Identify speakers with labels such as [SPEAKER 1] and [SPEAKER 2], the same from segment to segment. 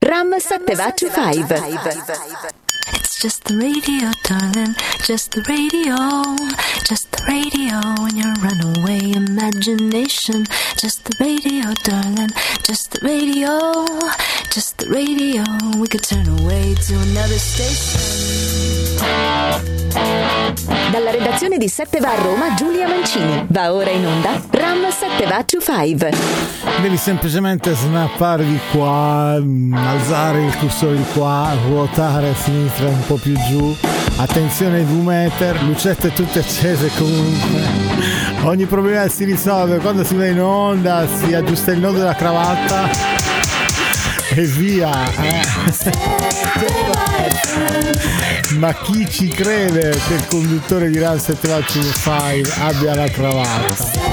[SPEAKER 1] Ram 725.
[SPEAKER 2] It's just the radio, darling, just the radio, just the radio in your runaway imagination. Just the radio, darling, just the radio, just the radio. We could turn away to another station.
[SPEAKER 1] Dalla redazione di 7 va a Roma, Giulia Mancini. Va ora in onda Ram 725.
[SPEAKER 3] Devi semplicemente snappare di qua, alzare il cursore di qua, ruotare a sinistra un po' più giù. Attenzione ai 2 meter, lucette tutte accese comunque. Ogni problema si risolve quando si va in onda, si aggiusta il nodo della cravatta e via. Ma chi ci crede che il conduttore di Ram 725 abbia la cravatta?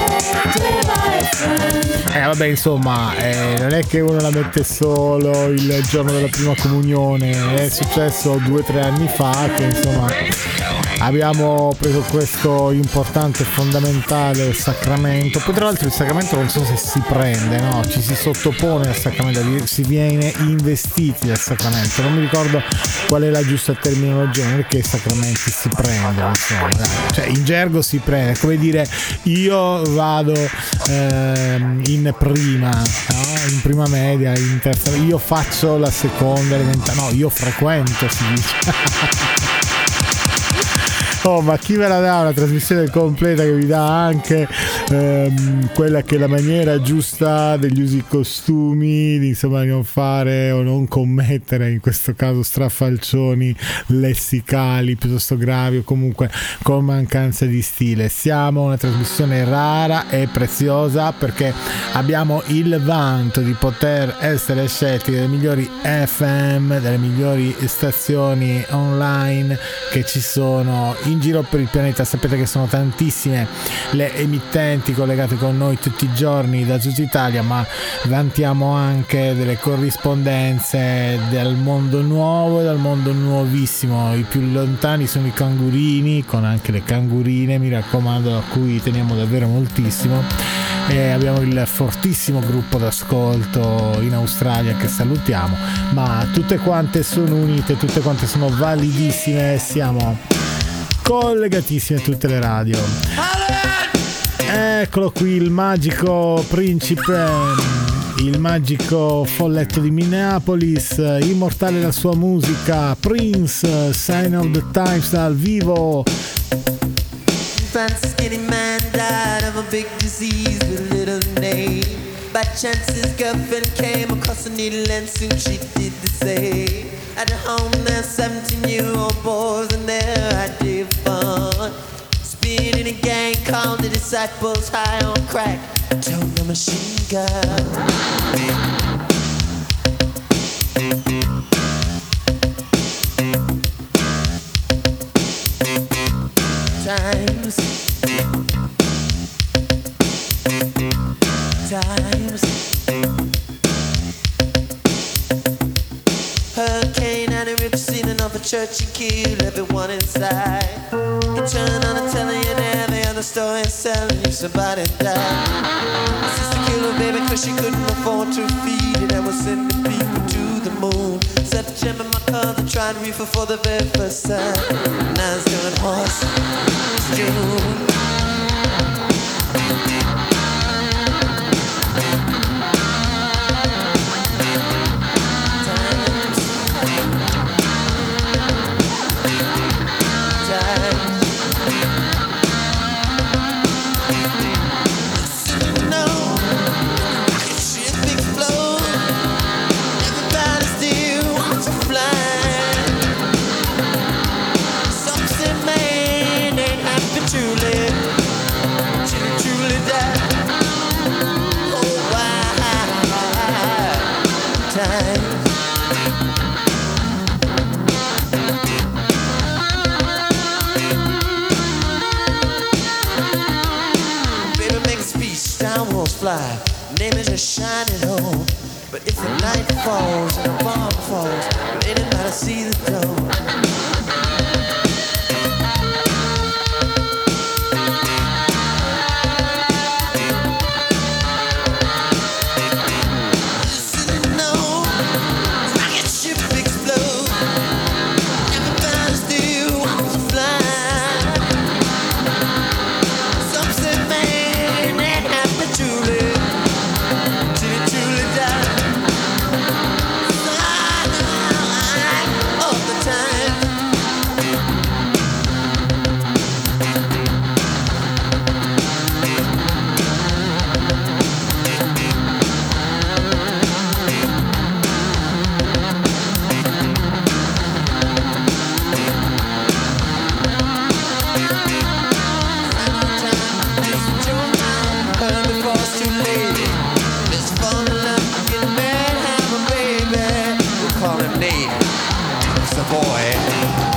[SPEAKER 3] Vabbè, insomma, non è che uno la mette solo il giorno della prima comunione. È successo 2 o 3 anni fa che insomma abbiamo preso questo importante e fondamentale sacramento. Poi tra l'altro il sacramento non so se si prende, no? Ci si sottopone al sacramento, si viene investiti dal sacramento. Non mi ricordo qual è la giusta terminologia, non è che i sacramenti si prendono, insomma, dai. Cioè in gergo si prende, è come dire io vado in prima, no? In prima media, in terza, io faccio la seconda elementare, no, io frequento, si dice. Oh, ma chi me la dà una trasmissione completa che vi dà anche quella che è la maniera giusta degli usi costumi, insomma, di non fare o non commettere in questo caso strafalcioni lessicali piuttosto gravi o comunque con mancanza di stile. Siamo una trasmissione rara e preziosa perché abbiamo il vanto di poter essere scelti delle migliori FM, delle migliori stazioni online che ci sono in giro per il pianeta. Sapete che sono tantissime le emittenti collegate con noi tutti i giorni da tutta Italia, ma vantiamo anche delle corrispondenze dal mondo nuovo e dal mondo nuovissimo. I più lontani sono i cangurini, con anche le cangurine, mi raccomando, a cui teniamo davvero moltissimo. E abbiamo il fortissimo gruppo d'ascolto in Australia che salutiamo, ma tutte quante sono unite, tutte quante sono validissime, siamo collegatissime a tutte le radio. Eccolo qui il magico principe, il magico folletto di Minneapolis, immortale la sua musica, Prince, Sign of the Times dal vivo.
[SPEAKER 4] Fancy skinny man died of a big disease with little name. By chance his girlfriend came across a needle and soon she did the same. At home there's 17-year-old boys and their idea of fun. Being in a gang called the Disciples, high on crack, toting a machine gun. Times Hurricane and a rip scene of a church and killed everyone inside. You turn on the telly and every other story is selling you somebody died. My sister killed her baby cause she couldn't afford to feed it and was sending people to the moon. Set a gem in my car that tried reefer for the very first time. Now it's doing horse June. Fly. Name is a shining home. But if the night falls and the bomb falls, will anybody see the dawn? Listen, no, I on a knee. It's the boy.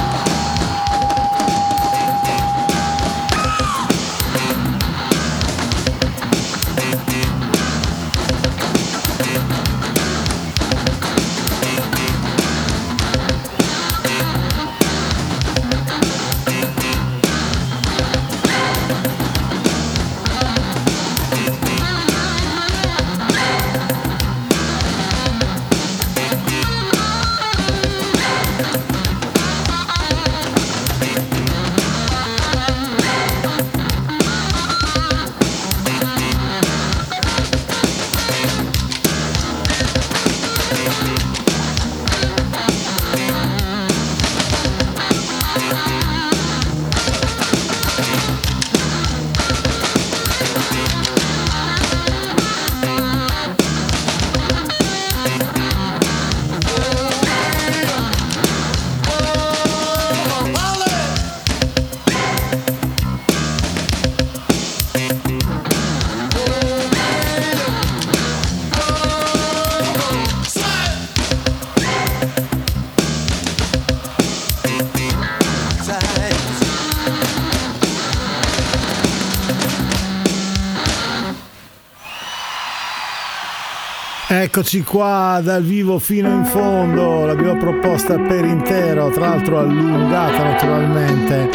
[SPEAKER 3] Eccoci qua dal vivo fino in fondo, l'abbiamo proposta per intero, tra l'altro allungata naturalmente,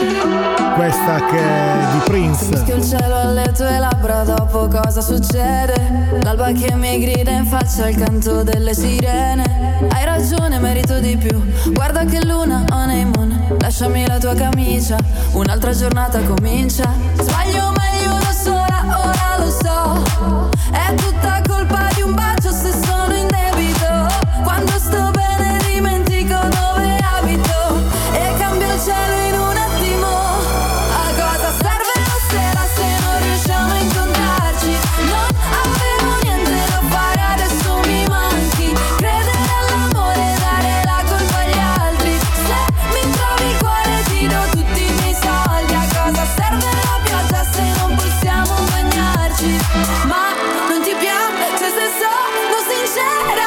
[SPEAKER 3] questa che è di Prince.
[SPEAKER 5] Mischio il cielo alle tue labbra, dopo cosa succede? L'alba che mi grida in faccia il canto delle sirene. Hai ragione, merito di più, guarda che luna, honeymoon. Lasciami la tua camicia, un'altra giornata comincia. Sbaglio meglio da sola, ora lo so. È tutta colpa di un bacio se sono in debito. Quando sto bene dimentico dove abito e cambio il cielo in un attimo. A cosa serve la sera se non riusciamo a incontrarci? Non avevo niente da fare, adesso mi manchi. Credere all'amore, dare la colpa agli altri. Se mi trovi il cuore ti do tutti i miei soldi. A cosa serve la pioggia se non possiamo bagnarci? Ma non ti piace se sono sincera?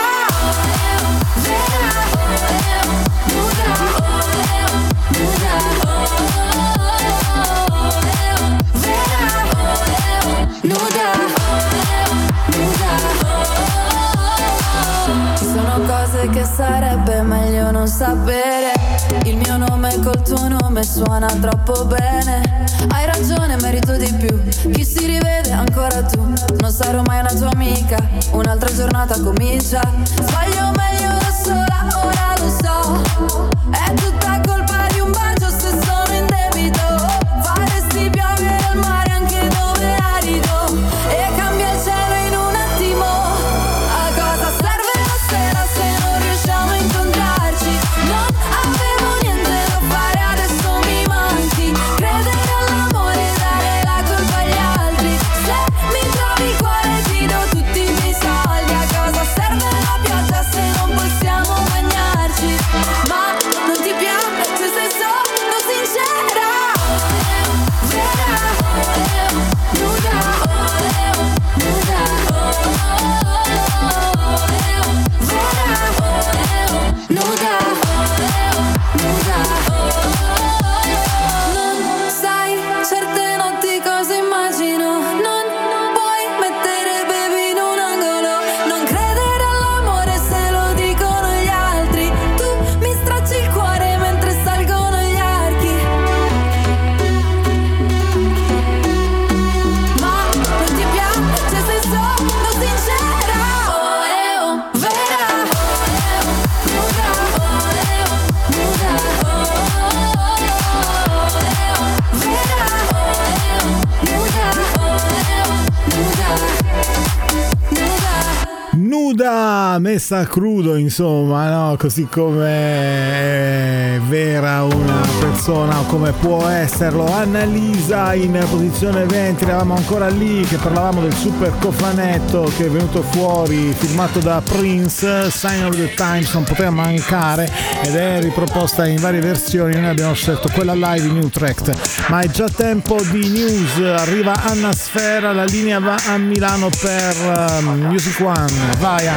[SPEAKER 5] Ci sono cose che sarebbe meglio non sapere. Il mio nome col tuo nome suona troppo bene. Hai ragione, merito di più. Chi si rivede ancora tu. Non sarò mai una tua amica, un'altra giornata comincia. Sbaglio meglio da sola, ora lo so. È tutta colpa di un bacio se sono in debito. Faresti piovere al mare anche dove è arido e cambia il cielo in un attimo. A cosa serve la sera se non riusciamo a incontrarci? Non avevo niente da fare, adesso mi manchi. Credere all'amore, dare la colpa agli altri. Se mi trovi il cuore ti do tutti i miei soldi. A cosa serve la pioggia se non possiamo bagnarci? Ma non ti piace se sono sincera? Non sai certe notti cosa immagino. Non puoi mettere baby in un angolo. Non credere all'amore se lo dicono gli altri. Tu mi stracci il cuore mentre salgono gli archi. Ma non ti piace se sono sincera? Vera.
[SPEAKER 3] Nuda, messa a crudo, insomma, no? Così come è vera una persona, come può esserlo Annalisa in posizione 20. Eravamo ancora lì che parlavamo del super cofanetto che è venuto fuori, firmato da Prince, Sign of the Times, non poteva mancare ed è riproposta in varie versioni. Noi abbiamo scelto quella live in Utrecht, ma è già tempo di news. Arriva Anna Sfera, la linea va a Milano per Music One. Vai Anna.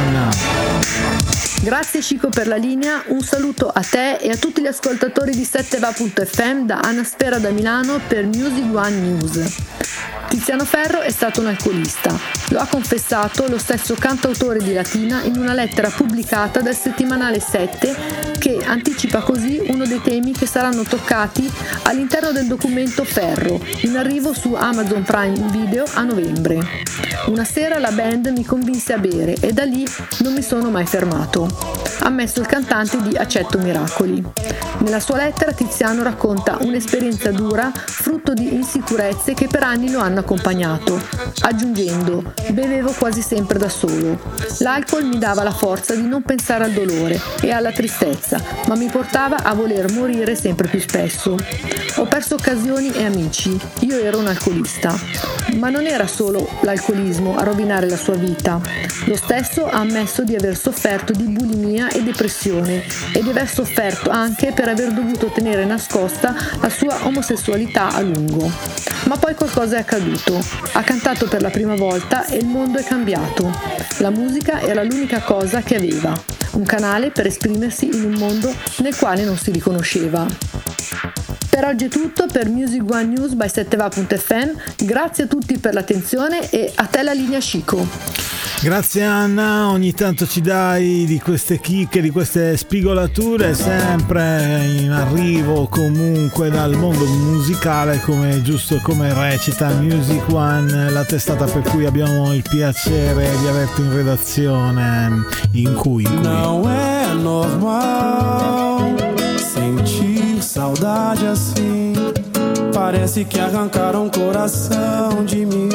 [SPEAKER 6] Grazie Chico per la linea, un saluto a te e a tutti gli ascoltatori di 7va.fm da Anna Sfera da Milano per Music One News. Tiziano Ferro è stato un alcolista, lo ha confessato lo stesso cantautore di Latina in una lettera pubblicata dal settimanale 7 che anticipa così uno dei temi che saranno toccati all'interno del documento Ferro, in arrivo su Amazon Prime Video a novembre. Una sera la band mi convinse a bere e da lì non mi sono mai fermato, ha ammesso il cantante di Accetto Miracoli. Nella sua lettera Tiziano racconta un'esperienza dura, frutto di insicurezze che per anni lo hanno accompagnato, aggiungendo: bevevo quasi sempre da solo. L'alcol mi dava la forza di non pensare al dolore e alla tristezza, ma mi portava a voler morire sempre più spesso. Ho perso occasioni e amici, io ero un alcolista. Ma non era solo l'alcolismo a rovinare la sua vita. Lo stesso ha ammesso di aver sofferto di bulimia e depressione e di aver sofferto anche per aver dovuto tenere nascosta la sua omosessualità a lungo. Ma poi qualcosa è accaduto. Ha cantato per la prima volta e il mondo è cambiato. La musica era l'unica cosa che aveva, un canale per esprimersi in un mondo nel quale non si riconosceva. Per oggi è tutto per Music One News by 7va.fm. Grazie a tutti per l'attenzione e a te la linea Chico.
[SPEAKER 3] Grazie Anna, ogni tanto ci dai di queste chicche, di queste spigolature, sempre in arrivo comunque dal mondo musicale, come giusto come recita Music One, la testata per cui abbiamo il piacere di averti in redazione. In cui.
[SPEAKER 7] Não é normal sentir saudade assim, parece que arrancaram o coração de mim.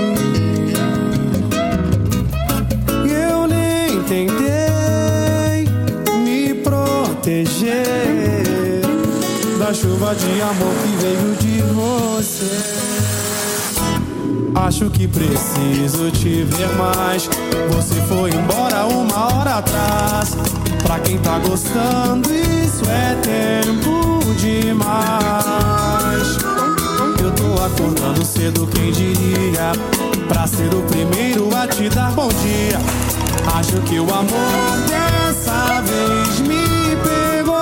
[SPEAKER 7] Tentei me proteger da chuva de amor que veio de você. Acho que preciso te ver mais. Você foi embora uma hora atrás. Pra quem tá gostando, isso é tempo demais. Eu tô acordando cedo, quem diria, pra ser o primeiro a te dar bom dia. Acho que o amor dessa vez me pegou.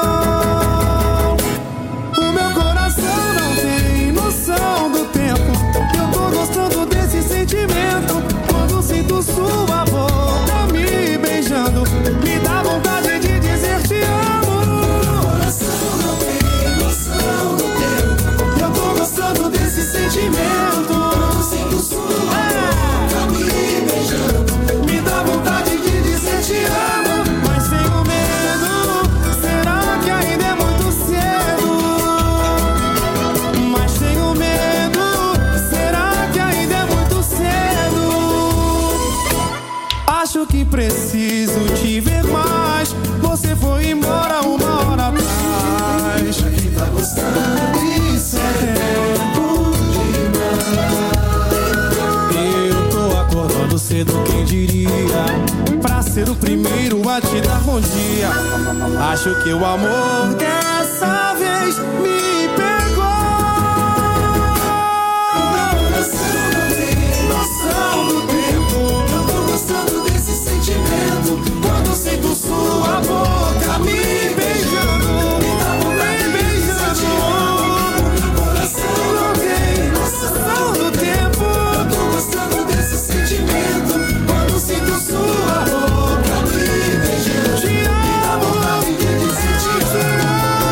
[SPEAKER 7] O meu coração não tem noção do tempo. Eu tô gostando desse sentimento. Quando sinto sua boca me beijando, me dá vontade de dizer te amo. Meu coração não tem noção do tempo. Eu tô gostando desse sentimento. Quando sinto sua boca me beijando, me dá vontade de dizer te amo, mas tenho medo. Será que ainda é muito cedo? Mas tenho medo. Será que ainda é muito cedo? Acho que preciso te ver mais. Você foi embora uma hora atrás. Quem tá gostando disso é tempo demais. Eu tô acordando cedo, quem diria, pra ser o primeiro a te dar bom dia. Acho que o amor dessa vez me pegou. O meu coração não tem noção do tempo. Eu tô gostando desse sentimento. Quando sinto sua boca me beijando, me dá vontade de dizer te amo. O meu coração não tem noção do tempo. Eu tô gostando desse sentimento. Quando sinto sua boca me beijando, te amo. Me dá vontade de dizer te amo.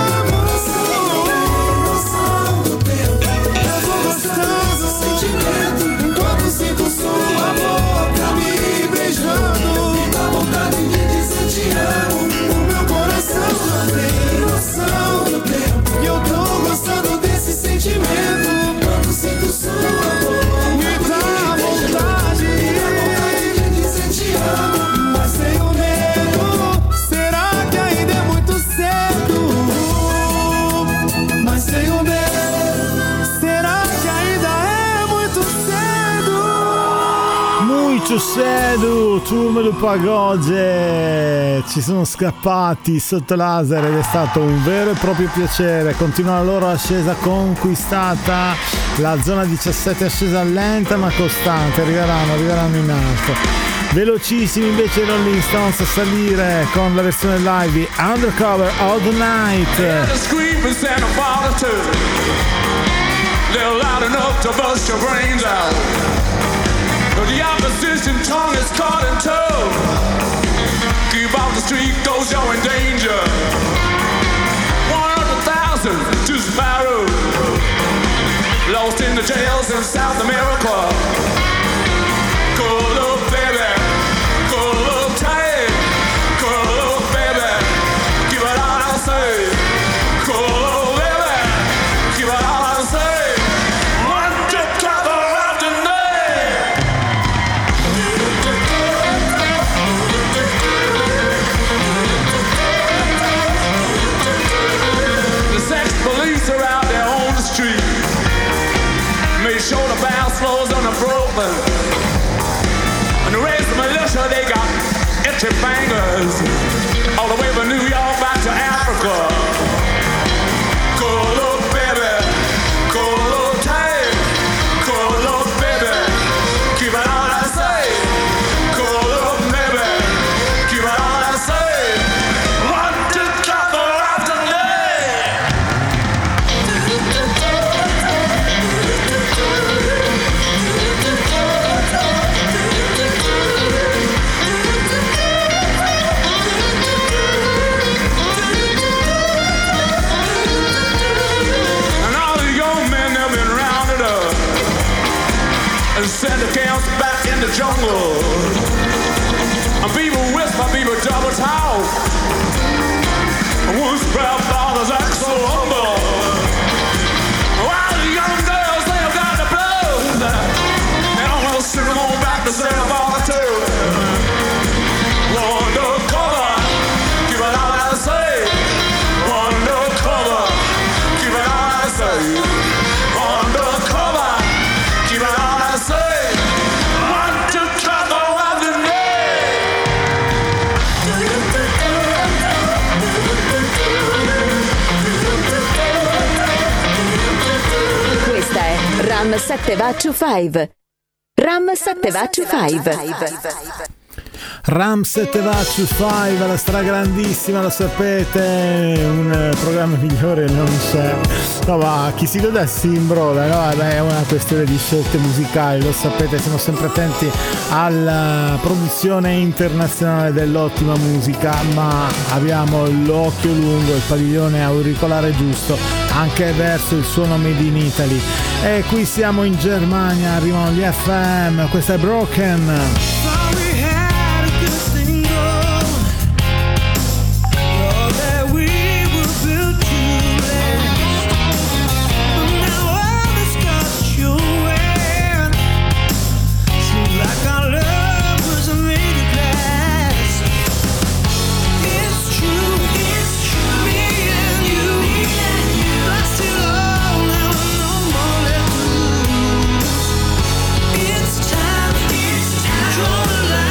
[SPEAKER 7] Noção do tempo. Eu tô gostando desse sentimento. Quando sinto sua boca me beijando, me dá vontade de dizer te amo. O meu coração não tem noção do tempo. E eu tô gostando desse sentimento. Quando sinto sua boca me dá vontade de dizer te amo, mas tenho medo. Será que ainda é muito cedo? Mas tenho medo. Será que ainda é muito cedo?
[SPEAKER 3] Muito cedo, turma do pagode, ci sono scappati sotto laser ed è stato un vero e proprio piacere. Continua la loro ascesa conquistata, la zona 17 è ascesa lenta ma costante, arriveranno in alto. Velocissimi invece i Rolling Stones a salire con la versione live di Undercover All the Night.
[SPEAKER 8] They're loud enough to bust your brains out. But the opposition tongue is caught in tow. Keep off the street, cause you're in danger. 100,000 to Sparrow, lost in the jails in South America. Curl up, baby, curl up tight. Curl up, baby, give it all I say. Curl up, baby, give it all I say. Are out there on the street. Make sure the bounce floors unbroken. And the rest of the militia, they got itchy fingers. All the way from New York back to Africa. Curl up, baby. Curl up tight. Curl up, baby. Keep it all I say. Curl up, baby. Keep it all I say. One, two, couple of the day. And send the camps back in the jungle. And people whisper, people double talk. And once proud fathers act so humble. While the young girls, they have got the blues. And I'm gonna send them on back to Santa Barbara too. Undercover, give it all I say. Undercover, give it all I say. Undercover, give it all I say. One, two, couple of the day.
[SPEAKER 1] Questa è Ram 725. Ram 725.
[SPEAKER 3] Ram 725, la stragrandissima, lo sapete, un programma migliore non c'è. No, ma chi si gode si imbroda, no? È una questione di scelte musicali, lo sapete, siamo sempre attenti alla produzione internazionale dell'ottima musica, ma abbiamo l'occhio lungo, il padiglione auricolare giusto anche verso il suono made in Italy. E qui siamo in Germania, arrivano gli FM, questa è Broken.
[SPEAKER 7] It's time, draw the line.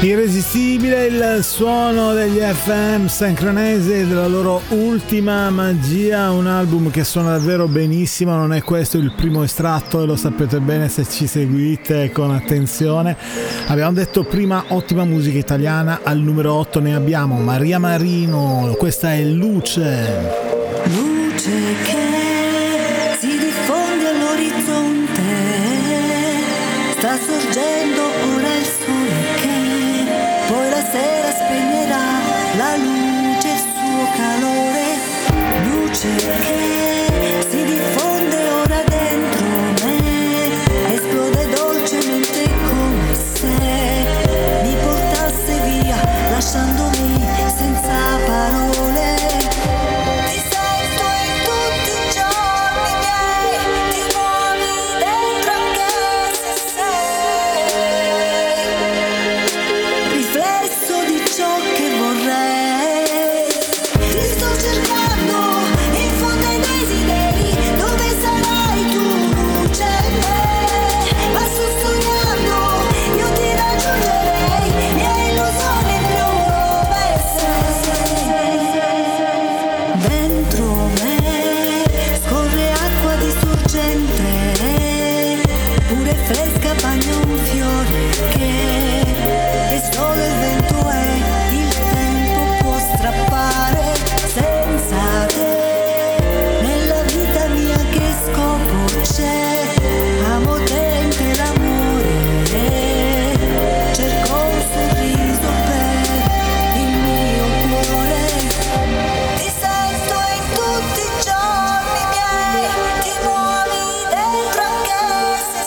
[SPEAKER 3] Irresistibile il suono degli FM Synchronize e della loro ultima magia, un album che suona davvero benissimo. Non è questo il primo estratto e lo sapete bene se ci seguite con attenzione. Abbiamo detto prima ottima musica italiana, al numero 8 ne abbiamo Maria Marino, questa è Luce.
[SPEAKER 2] Luce che si diffonde all'orizzonte, sta sorgendo ora il sole che poi la sera spegnerà la luce, il suo calore. Luce che si diffonde ora dentro me, esplode dolcemente come se mi portasse via, lasciandomi senza parole. Ti sento in tutti i giorni miei, ti muovi dentro anche se sei riflesso di ciò che vorrei. Ti sto cercando in fondo ai desideri, dove sarai tu, luce me? Ma sto sognando, io ti raggiungerei, mia illusione più dove sei. Dentro me scorre acqua di sorgente, pure fresca bagna un fiore che solo il vento è, il tempo può strappare. Senza te nella vita mia che scopo c'è? Amo te anche l'amore, cerco un sorriso per il mio cuore. Ti sento in tutti i giorni miei, ti muovi dentro anche se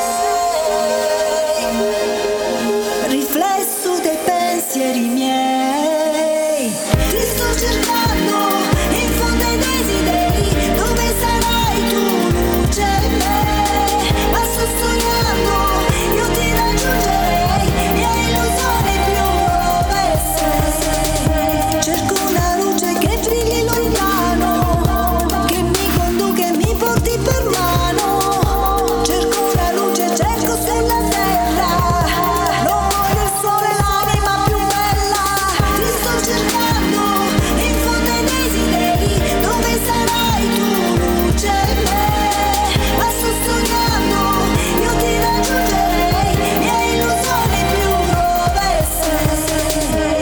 [SPEAKER 2] sei riflesso dei pensieri miei. Ti sto cercando in fondo ai desideri, dove sarai tu, luce me? Ma sto sognando, io ti raggiungerei, mia illusione più dove sei. Cerco una luce che brilli lontano, che mi conduca e mi porti per mano. Cerco una luce, cerco sulla terra, non voglio il sole, l'anima più bella. Ti sto cercando in fondo ai desideri, dove sarai tu, luce me? Ma sto sognando, io ti raggiungerei, mia illusione più dove sei.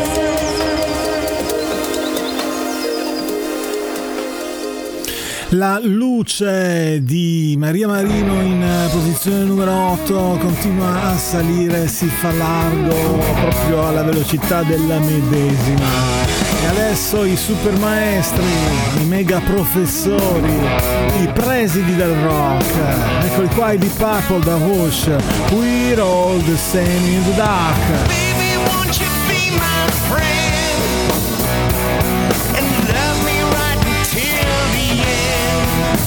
[SPEAKER 3] La luce di Maria Marino in posizione numero 8 continua a salire, si fa largo proprio alla velocità della medesima. E adesso i super maestri, i mega professori, i presidi del rock, eccoli qua, i Deep Purple da Rush, We're all the same in the dark.
[SPEAKER 7] Baby, won't you be my friend and love me right until the end?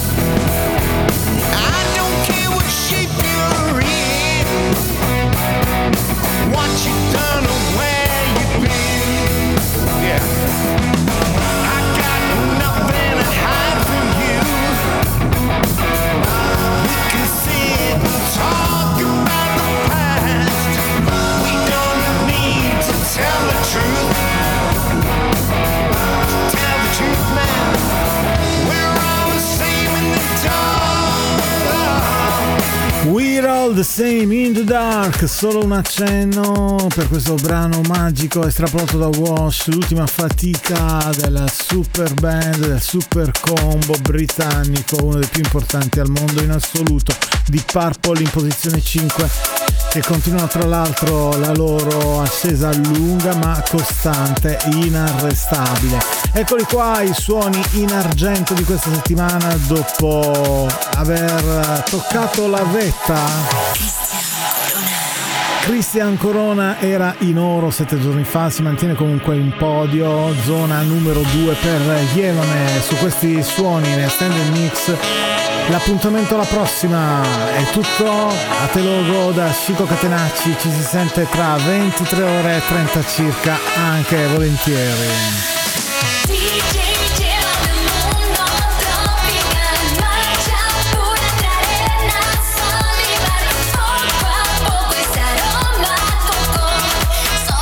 [SPEAKER 7] I don't care what shape you're in, what you've done or where you've been. Yeah, I got nothing to hide from you. We can sit and talk about the past. We don't need to tell the truth. Tell the truth, man. We're all the same in the dark.
[SPEAKER 3] We're all the same in the dark, solo un accenno per questo brano magico estrapolato da Wash, l'ultima fatica della super band, del super combo britannico, uno dei più importanti al mondo in assoluto, di Purple in posizione 5, che continuano tra l'altro la loro ascesa lunga ma costante, inarrestabile. Eccoli qua i suoni in argento di questa settimana dopo aver toccato la vetta. Christian Corona era in oro 7 giorni fa, si mantiene comunque in podio, zona numero 2 per Yevone su questi suoni in extended mix. L'appuntamento alla prossima, è tutto, a te logo da Chico Catenacci, ci si sente tra 23 ore e 30 circa, anche volentieri.
[SPEAKER 2] Poco a poco ese aroma tocó.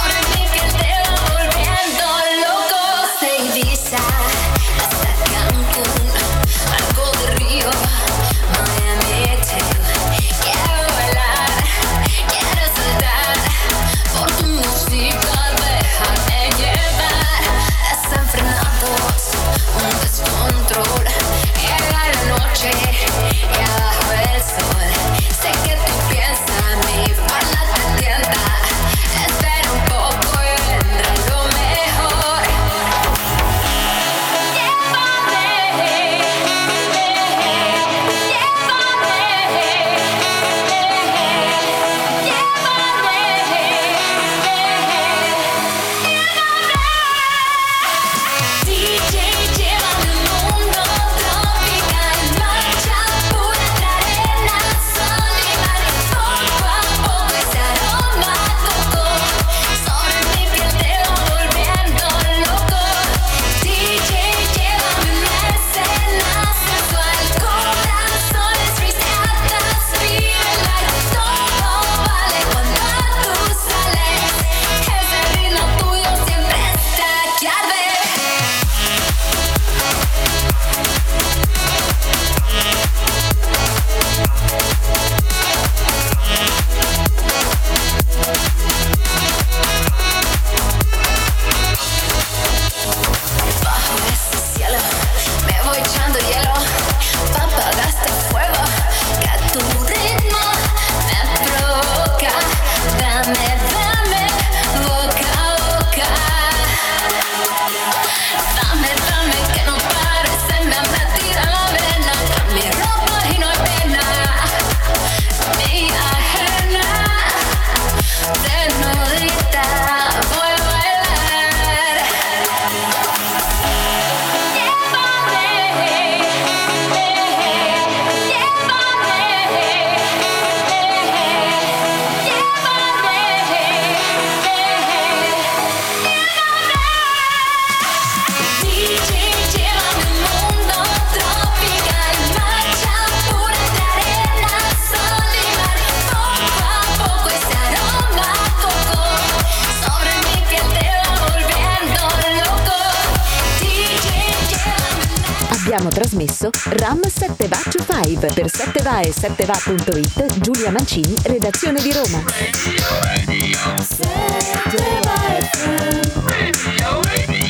[SPEAKER 1] abbiamo trasmesso Ram 7va25 per 7va e 7va.it. Giulia Mancini, redazione di Roma.
[SPEAKER 5] Radio.